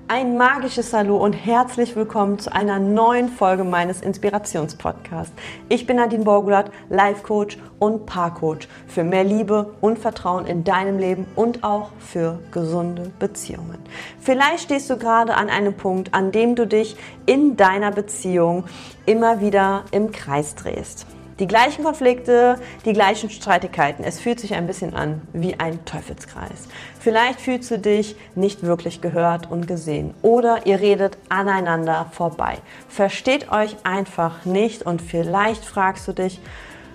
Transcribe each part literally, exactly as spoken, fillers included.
Ein magisches Hallo und herzlich willkommen zu einer neuen Folge meines Inspirationspodcasts. Ich bin Nadine Borgulat, Life Coach und Paarcoach für mehr Liebe und Vertrauen in deinem Leben und auch für gesunde Beziehungen. Vielleicht stehst du gerade an einem Punkt, an dem du dich in deiner Beziehung immer wieder im Kreis drehst. Die gleichen Konflikte, die gleichen Streitigkeiten. Es fühlt sich ein bisschen an wie ein Teufelskreis. Vielleicht fühlst du dich nicht wirklich gehört und gesehen. Oder ihr redet aneinander vorbei. Versteht euch einfach nicht und vielleicht fragst du dich,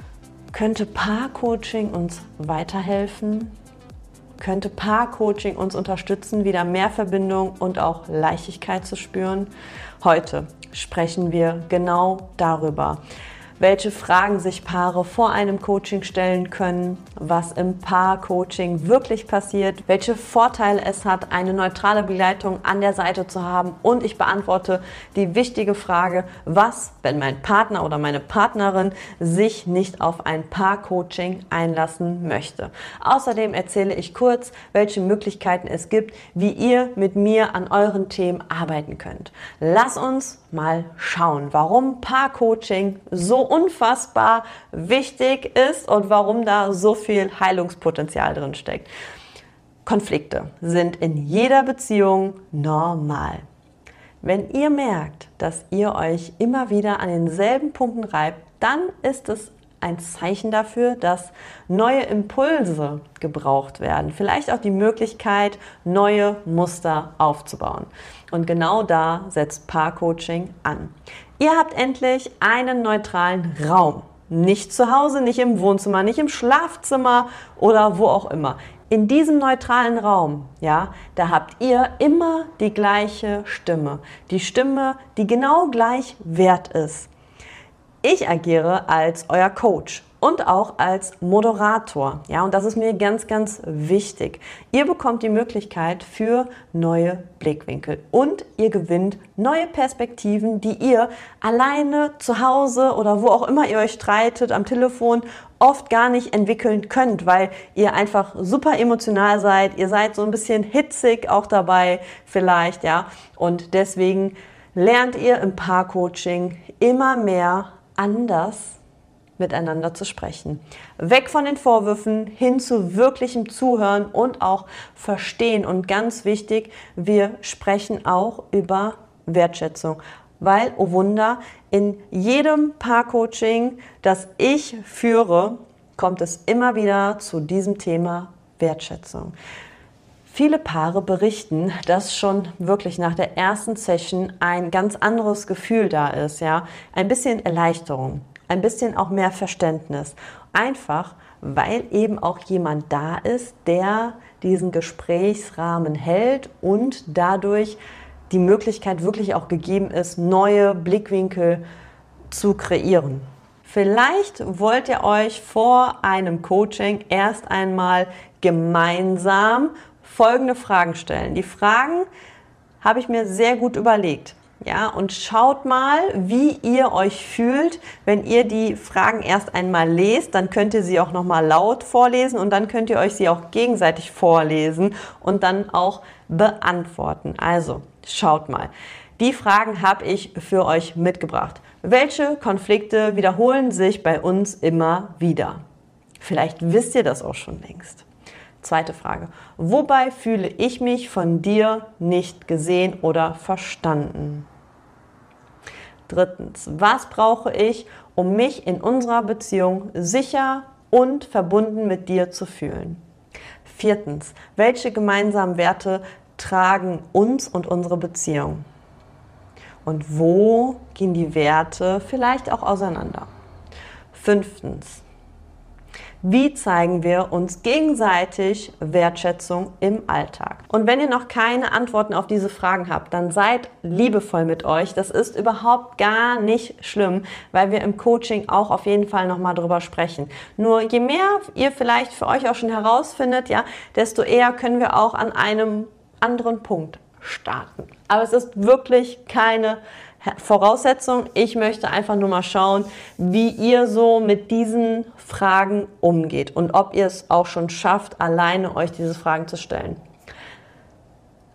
könnte Paarcoaching uns weiterhelfen? Könnte Paarcoaching uns unterstützen, wieder mehr Verbindung und auch Leichtigkeit zu spüren? Heute sprechen wir genau darüber, welche Fragen sich Paare vor einem Coaching stellen können, was im Paar-Coaching wirklich passiert, welche Vorteile es hat, eine neutrale Begleitung an der Seite zu haben, und ich beantworte die wichtige Frage, was, wenn mein Partner oder meine Partnerin sich nicht auf ein Paar-Coaching einlassen möchte. Außerdem erzähle ich kurz, welche Möglichkeiten es gibt, wie ihr mit mir an euren Themen arbeiten könnt. Lass uns mal schauen, warum Paar-Coaching so unfassbar wichtig ist und warum da so viel Heilungspotenzial drin steckt. Konflikte sind in jeder Beziehung normal. Wenn ihr merkt, dass ihr euch immer wieder an denselben Punkten reibt, dann ist es ein Zeichen dafür, dass neue Impulse gebraucht werden. Vielleicht auch die Möglichkeit, neue Muster aufzubauen. Und genau da setzt Paar-Coaching an. Ihr habt endlich einen neutralen Raum. Nicht zu Hause, nicht im Wohnzimmer, nicht im Schlafzimmer oder wo auch immer. In diesem neutralen Raum, ja, da habt ihr immer die gleiche Stimme. Die Stimme, die genau gleich wert ist. Ich agiere als euer Coach und auch als Moderator. Ja, und das ist mir ganz, ganz wichtig. Ihr bekommt die Möglichkeit für neue Blickwinkel und ihr gewinnt neue Perspektiven, die ihr alleine zu Hause oder wo auch immer ihr euch streitet, am Telefon, oft gar nicht entwickeln könnt, weil ihr einfach super emotional seid. Ihr seid so ein bisschen hitzig auch dabei vielleicht, ja. Und deswegen lernt ihr im Paar-Coaching immer mehr anders miteinander zu sprechen. Weg von den Vorwürfen hin zu wirklichem Zuhören und auch Verstehen. Und ganz wichtig, wir sprechen auch über Wertschätzung. Weil, oh Wunder, in jedem Paar-Coaching, das ich führe, kommt es immer wieder zu diesem Thema Wertschätzung. Viele Paare berichten, dass schon wirklich nach der ersten Session ein ganz anderes Gefühl da ist, ja, ein bisschen Erleichterung, ein bisschen auch mehr Verständnis. Einfach, weil eben auch jemand da ist, der diesen Gesprächsrahmen hält und dadurch die Möglichkeit wirklich auch gegeben ist, neue Blickwinkel zu kreieren. Vielleicht wollt ihr euch vor einem Coaching erst einmal gemeinsam folgende Fragen stellen. Die Fragen habe ich mir sehr gut überlegt. Ja, und schaut mal, wie ihr euch fühlt, wenn ihr die Fragen erst einmal lest. Dann könnt ihr sie auch nochmal laut vorlesen und dann könnt ihr euch sie auch gegenseitig vorlesen und dann auch beantworten. Also, schaut mal. Die Fragen habe ich für euch mitgebracht. Welche Konflikte wiederholen sich bei uns immer wieder? Vielleicht wisst ihr das auch schon längst. Zweite Frage. Wobei fühle ich mich von dir nicht gesehen oder verstanden? Drittens. Was brauche ich, um mich in unserer Beziehung sicher und verbunden mit dir zu fühlen? Viertens. Welche gemeinsamen Werte tragen uns und unsere Beziehung? Und wo gehen die Werte vielleicht auch auseinander? Fünftens. Wie zeigen wir uns gegenseitig Wertschätzung im Alltag? Und wenn ihr noch keine Antworten auf diese Fragen habt, dann seid liebevoll mit euch. Das ist überhaupt gar nicht schlimm, weil wir im Coaching auch auf jeden Fall nochmal drüber sprechen. Nur je mehr ihr vielleicht für euch auch schon herausfindet, ja, desto eher können wir auch an einem anderen Punkt starten. Aber es ist wirklich keine Voraussetzung. Ich möchte einfach nur mal schauen, wie ihr so mit diesen Fragen umgeht und ob ihr es auch schon schafft, alleine euch diese Fragen zu stellen.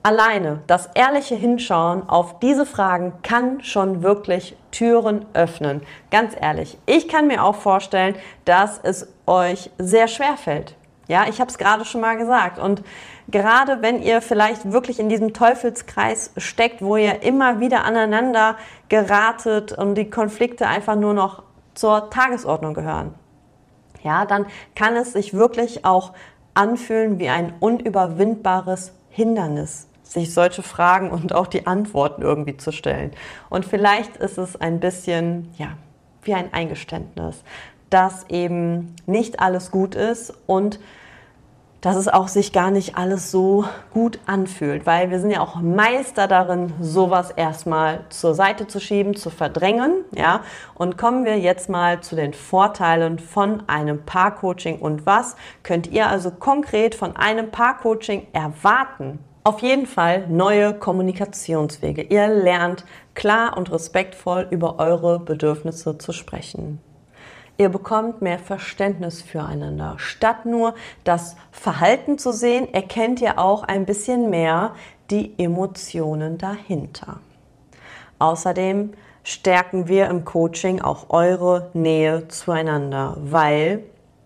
Alleine das ehrliche Hinschauen auf diese Fragen kann schon wirklich Türen öffnen. Ganz ehrlich, ich kann mir auch vorstellen, dass es euch sehr schwer fällt. Ja, ich habe es gerade schon mal gesagt. Und gerade wenn ihr vielleicht wirklich in diesem Teufelskreis steckt, wo ihr immer wieder aneinander geratet und die Konflikte einfach nur noch zur Tagesordnung gehören, ja, dann kann es sich wirklich auch anfühlen wie ein unüberwindbares Hindernis, sich solche Fragen und auch die Antworten irgendwie zu stellen. Und vielleicht ist es ein bisschen, ja, wie ein Eingeständnis, dass eben nicht alles gut ist und dass es auch sich gar nicht alles so gut anfühlt, weil wir sind ja auch Meister darin, sowas erstmal zur Seite zu schieben, zu verdrängen, ja. Und kommen wir jetzt mal zu den Vorteilen von einem Paarcoaching und was könnt ihr also konkret von einem Paarcoaching erwarten? Auf jeden Fall neue Kommunikationswege. Ihr lernt klar und respektvoll über eure Bedürfnisse zu sprechen. Ihr bekommt mehr Verständnis füreinander. Statt nur das Verhalten zu sehen, erkennt ihr auch ein bisschen mehr die Emotionen dahinter. Außerdem stärken wir im Coaching auch eure Nähe zueinander, weil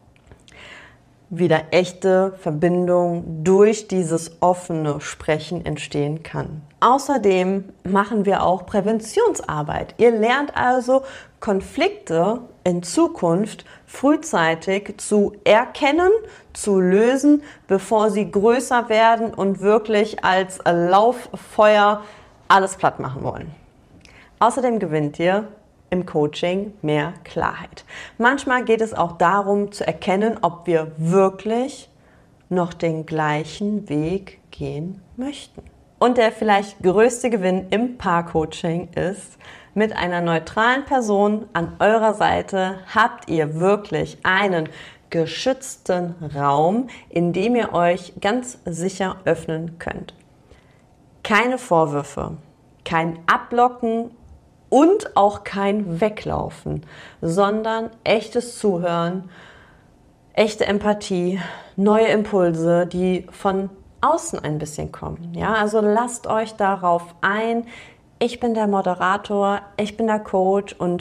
wieder echte Verbindung durch dieses offene Sprechen entstehen kann. Außerdem machen wir auch Präventionsarbeit. Ihr lernt also Konflikte in Zukunft frühzeitig zu erkennen, zu lösen, bevor sie größer werden und wirklich als Lauffeuer alles platt machen wollen. Außerdem gewinnt ihr im Coaching mehr Klarheit. Manchmal geht es auch darum zu erkennen, ob wir wirklich noch den gleichen Weg gehen möchten. Und der vielleicht größte Gewinn im Paarcoaching ist, mit einer neutralen Person an eurer Seite habt ihr wirklich einen geschützten Raum, in dem ihr euch ganz sicher öffnen könnt. Keine Vorwürfe, kein Abblocken und auch kein Weglaufen, sondern echtes Zuhören, echte Empathie, neue Impulse, die von außen ein bisschen kommen. Ja, also lasst euch darauf ein. Ich bin der Moderator, ich bin der Coach und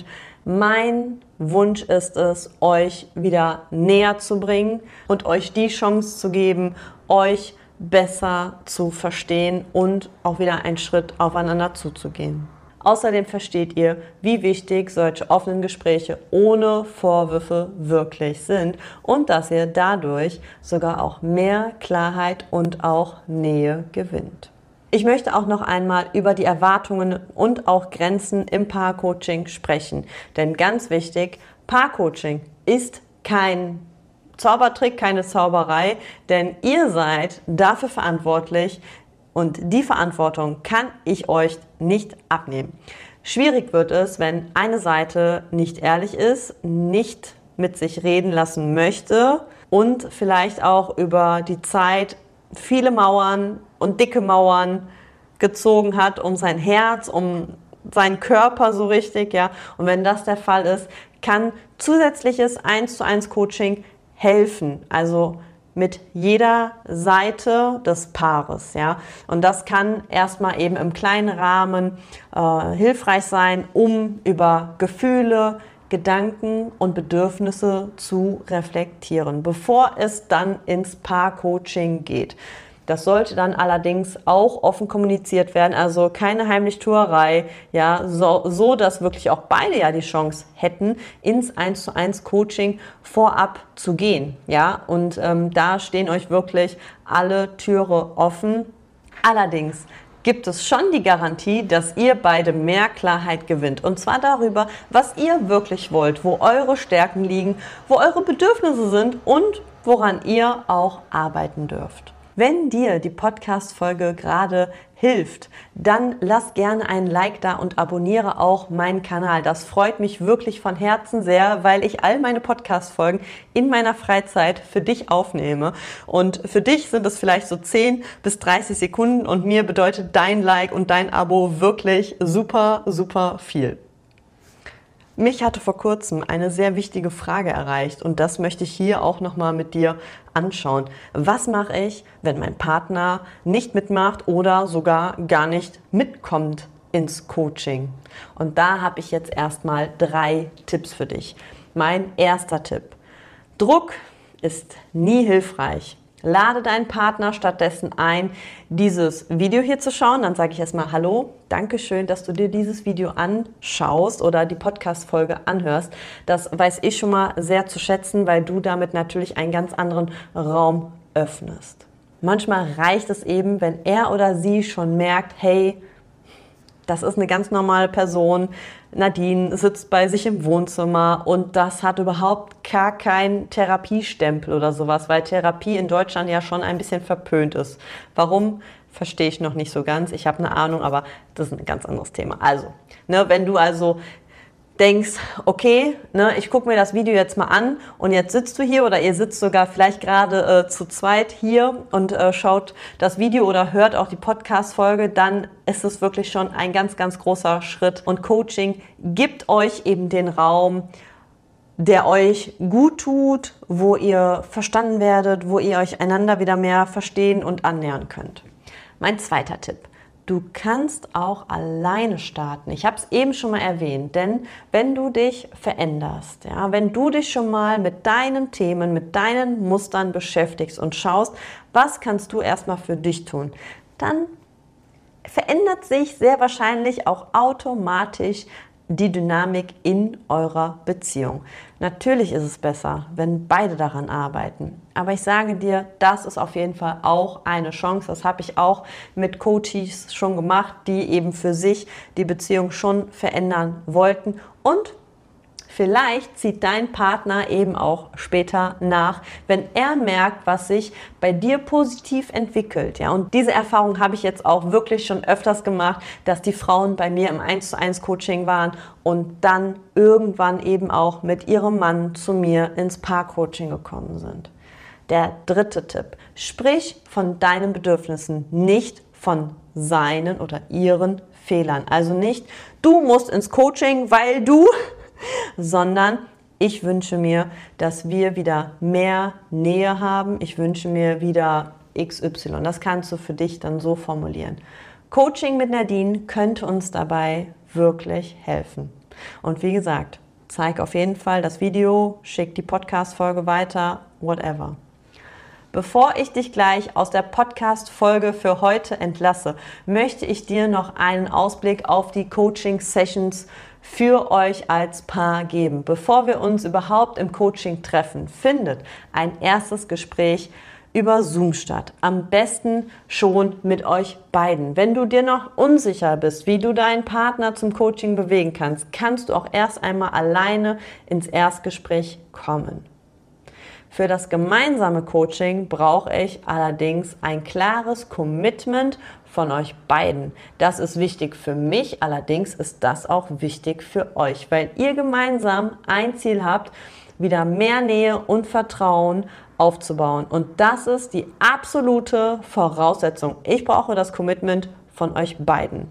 mein Wunsch ist es, euch wieder näher zu bringen und euch die Chance zu geben, euch besser zu verstehen und auch wieder einen Schritt aufeinander zuzugehen. Außerdem versteht ihr, wie wichtig solche offenen Gespräche ohne Vorwürfe wirklich sind und dass ihr dadurch sogar auch mehr Klarheit und auch Nähe gewinnt. Ich möchte auch noch einmal über die Erwartungen und auch Grenzen im Paarcoaching sprechen. Denn ganz wichtig, Paarcoaching ist kein Zaubertrick, keine Zauberei, denn ihr seid dafür verantwortlich, und die Verantwortung kann ich euch nicht abnehmen. Schwierig wird es, wenn eine Seite nicht ehrlich ist, nicht mit sich reden lassen möchte und vielleicht auch über die Zeit viele Mauern und dicke Mauern gezogen hat um sein Herz, um seinen Körper so richtig, ja. Und wenn das der Fall ist, kann zusätzliches eins zu eins Coaching helfen. Also mit jeder Seite des Paares, ja. Und das kann erstmal eben im kleinen Rahmen äh, hilfreich sein, um über Gefühle, Gedanken und Bedürfnisse zu reflektieren, bevor es dann ins Paarcoaching geht. Das sollte dann allerdings auch offen kommuniziert werden, also keine Heimlichtuerei, ja, so, so dass wirklich auch beide ja die Chance hätten, ins eins zu eins Coaching vorab zu gehen, ja, und ähm, da stehen euch wirklich alle Türe offen. Allerdings gibt es schon die Garantie, dass ihr beide mehr Klarheit gewinnt. Und zwar darüber, was ihr wirklich wollt, wo eure Stärken liegen, wo eure Bedürfnisse sind und woran ihr auch arbeiten dürft. Wenn dir die Podcast-Folge gerade hilft, dann lass gerne einen Like da und abonniere auch meinen Kanal. Das freut mich wirklich von Herzen sehr, weil ich all meine Podcast-Folgen in meiner Freizeit für dich aufnehme. Und für dich sind es vielleicht so zehn bis dreißig Sekunden und mir bedeutet dein Like und dein Abo wirklich super, super viel. Mich hatte vor kurzem eine sehr wichtige Frage erreicht und das möchte ich hier auch nochmal mit dir anschauen. Was mache ich, wenn mein Partner nicht mitmacht oder sogar gar nicht mitkommt ins Coaching? Und da habe ich jetzt erstmal drei Tipps für dich. Mein erster Tipp: Druck ist nie hilfreich. Lade deinen Partner stattdessen ein, dieses Video hier zu schauen. Dann sage ich erstmal Hallo, danke schön, dass du dir dieses Video anschaust oder die Podcast-Folge anhörst. Das weiß ich schon mal sehr zu schätzen, weil du damit natürlich einen ganz anderen Raum öffnest. Manchmal reicht es eben, wenn er oder sie schon merkt, hey, das ist eine ganz normale Person. Nadine sitzt bei sich im Wohnzimmer und das hat überhaupt gar keinen Therapiestempel oder sowas, weil Therapie in Deutschland ja schon ein bisschen verpönt ist. Warum? Verstehe ich noch nicht so ganz. Ich habe eine Ahnung, aber das ist ein ganz anderes Thema. Also, ne, wenn du also denkst, okay, ne, ich gucke mir das Video jetzt mal an und jetzt sitzt du hier oder ihr sitzt sogar vielleicht gerade äh, zu zweit hier und äh, schaut das Video oder hört auch die Podcast-Folge, dann ist es wirklich schon ein ganz, ganz großer Schritt. Und Coaching gibt euch eben den Raum, der euch gut tut, wo ihr verstanden werdet, wo ihr euch einander wieder mehr verstehen und annähern könnt. Mein zweiter Tipp: Du kannst auch alleine starten. Ich habe es eben schon mal erwähnt, denn wenn du dich veränderst, ja, wenn du dich schon mal mit deinen Themen, mit deinen Mustern beschäftigst und schaust, was kannst du erstmal für dich tun, dann verändert sich sehr wahrscheinlich auch automatisch die Dynamik in eurer Beziehung. Natürlich ist es besser, wenn beide daran arbeiten. Aber ich sage dir, das ist auf jeden Fall auch eine Chance. Das habe ich auch mit Coaches schon gemacht, die eben für sich die Beziehung schon verändern wollten. Und vielleicht zieht dein Partner eben auch später nach, wenn er merkt, was sich bei dir positiv entwickelt. Ja, und diese Erfahrung habe ich jetzt auch wirklich schon öfters gemacht, dass die Frauen bei mir im eins zu eins Coaching waren und dann irgendwann eben auch mit ihrem Mann zu mir ins Paar-Coaching gekommen sind. Der dritte Tipp: Sprich von deinen Bedürfnissen, nicht von seinen oder ihren Fehlern. Also nicht, du musst ins Coaching, weil du... sondern ich wünsche mir, dass wir wieder mehr Nähe haben. Ich wünsche mir wieder X Y. Das kannst du für dich dann so formulieren. Coaching mit Nadine könnte uns dabei wirklich helfen. Und wie gesagt, zeig auf jeden Fall das Video, schick die Podcast-Folge weiter, whatever. Bevor ich dich gleich aus der Podcast-Folge für heute entlasse, möchte ich dir noch einen Ausblick auf die Coaching-Sessions für euch als Paar geben. Bevor wir uns überhaupt im Coaching treffen, findet ein erstes Gespräch über Zoom statt. Am besten schon mit euch beiden. Wenn du dir noch unsicher bist, wie du deinen Partner zum Coaching bewegen kannst, kannst du auch erst einmal alleine ins Erstgespräch kommen. Für das gemeinsame Coaching brauche ich allerdings ein klares Commitment von euch beiden. Das ist wichtig für mich, allerdings ist das auch wichtig für euch, weil ihr gemeinsam ein Ziel habt, wieder mehr Nähe und Vertrauen aufzubauen. Und das ist die absolute Voraussetzung. Ich brauche das Commitment von euch beiden.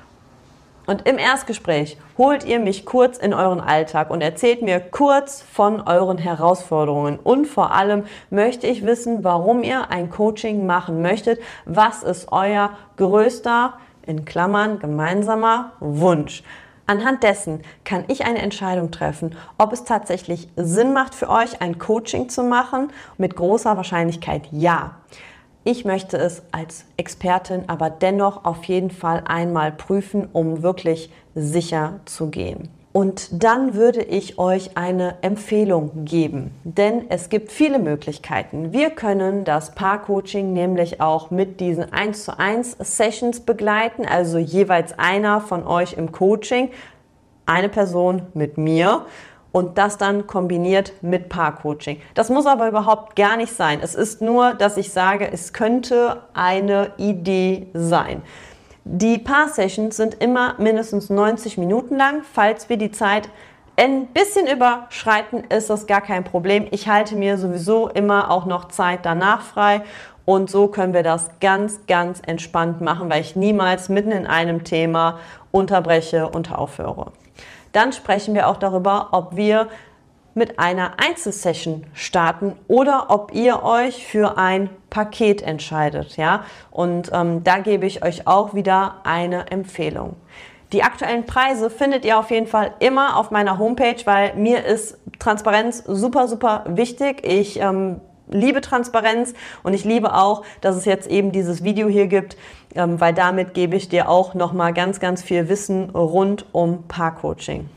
Und im Erstgespräch holt ihr mich kurz in euren Alltag und erzählt mir kurz von euren Herausforderungen. Und vor allem möchte ich wissen, warum ihr ein Coaching machen möchtet. Was ist euer größter, in Klammern, gemeinsamer Wunsch? Anhand dessen kann ich eine Entscheidung treffen, ob es tatsächlich Sinn macht für euch, ein Coaching zu machen. Mit großer Wahrscheinlichkeit ja. Ich möchte es als Expertin aber dennoch auf jeden Fall einmal prüfen, um wirklich sicher zu gehen. Und dann würde ich euch eine Empfehlung geben, denn es gibt viele Möglichkeiten. Wir können das Paar-Coaching nämlich auch mit diesen eins zu eins Sessions begleiten, also jeweils einer von euch im Coaching, eine Person mit mir. Und das dann kombiniert mit Paar-Coaching. Das muss aber überhaupt gar nicht sein. Es ist nur, dass ich sage, es könnte eine Idee sein. Die Paar-Sessions sind immer mindestens neunzig Minuten lang. Falls wir die Zeit ein bisschen überschreiten, ist das gar kein Problem. Ich halte mir sowieso immer auch noch Zeit danach frei. Und so können wir das ganz, ganz entspannt machen, weil ich niemals mitten in einem Thema unterbreche und aufhöre. dann sprechen wir auch darüber, ob wir mit einer Einzelsession starten oder ob ihr euch für ein Paket entscheidet, ja. Und ähm, da gebe ich euch auch wieder eine Empfehlung. Die aktuellen Preise findet ihr auf jeden Fall immer auf meiner Homepage, weil mir ist Transparenz super, super wichtig. Ich ähm, liebe Transparenz und ich liebe auch, dass es jetzt eben dieses Video hier gibt, ähm, weil damit gebe ich dir auch nochmal ganz, ganz viel Wissen rund um Paarcoaching.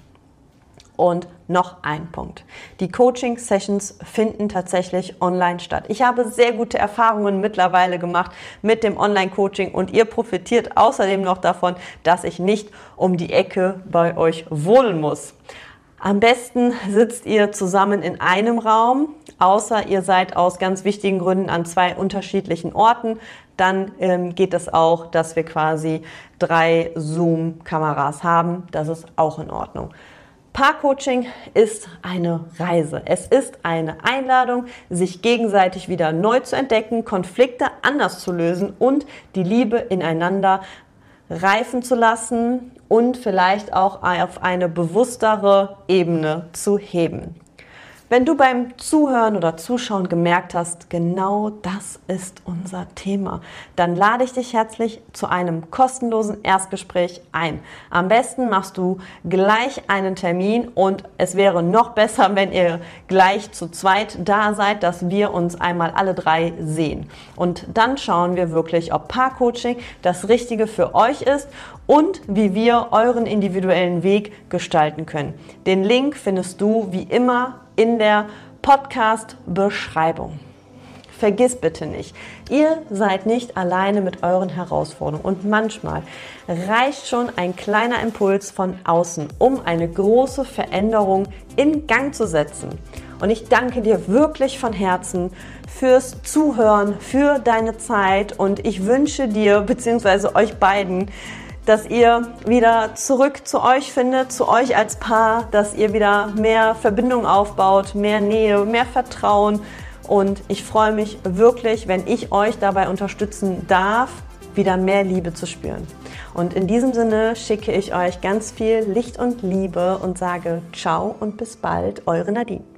Und noch ein Punkt. Die Coaching-Sessions finden tatsächlich online statt. Ich habe sehr gute Erfahrungen mittlerweile gemacht mit dem Online-Coaching und ihr profitiert außerdem noch davon, dass ich nicht um die Ecke bei euch wohnen muss. Am besten sitzt ihr zusammen in einem Raum, außer ihr seid aus ganz wichtigen Gründen an zwei unterschiedlichen Orten. Dann ähm, geht es auch, dass wir quasi drei Zoom-Kameras haben. Das ist auch in Ordnung. Paarcoaching ist eine Reise. Es ist eine Einladung, sich gegenseitig wieder neu zu entdecken, Konflikte anders zu lösen und die Liebe ineinander reifen zu lassen und vielleicht auch auf eine bewusstere Ebene zu heben. Wenn du beim Zuhören oder Zuschauen gemerkt hast, genau das ist unser Thema, dann lade ich dich herzlich zu einem kostenlosen Erstgespräch ein. Am besten machst du gleich einen Termin und es wäre noch besser, wenn ihr gleich zu zweit da seid, dass wir uns einmal alle drei sehen. Und dann schauen wir wirklich, ob Paarcoaching das Richtige für euch ist und wie wir euren individuellen Weg gestalten können. Den Link findest du wie immer in der Podcast-Beschreibung. Vergiss bitte nicht, ihr seid nicht alleine mit euren Herausforderungen und manchmal reicht schon ein kleiner Impuls von außen, um eine große Veränderung in Gang zu setzen. Und ich danke dir wirklich von Herzen fürs Zuhören, für deine Zeit und ich wünsche dir bzw. euch beiden, dass ihr wieder zurück zu euch findet, zu euch als Paar, dass ihr wieder mehr Verbindung aufbaut, mehr Nähe, mehr Vertrauen. Und ich freue mich wirklich, wenn ich euch dabei unterstützen darf, wieder mehr Liebe zu spüren. Und in diesem Sinne schicke ich euch ganz viel Licht und Liebe und sage ciao und bis bald, eure Nadine.